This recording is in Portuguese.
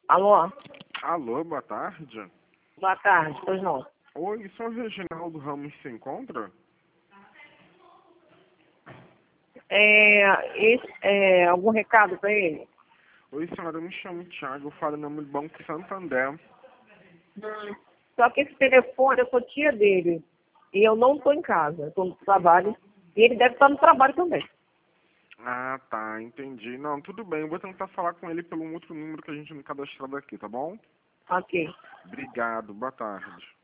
Alô? Alô, boa tarde. Boa tarde, pois não. Oi, sou o Reginaldo Ramos, se encontra? Algum recado para ele? Oi, senhora, eu me chamo Thiago, eu falo em nome do Banco Santander. Só que esse telefone eu sou tia dele. E eu não estou em casa, estou no trabalho. E ele deve estar no trabalho também. Ah, tá, entendi. Não, tudo bem, eu vou tentar falar com ele pelo outro número que a gente não cadastrado aqui, tá bom? Ok. Obrigado, boa tarde.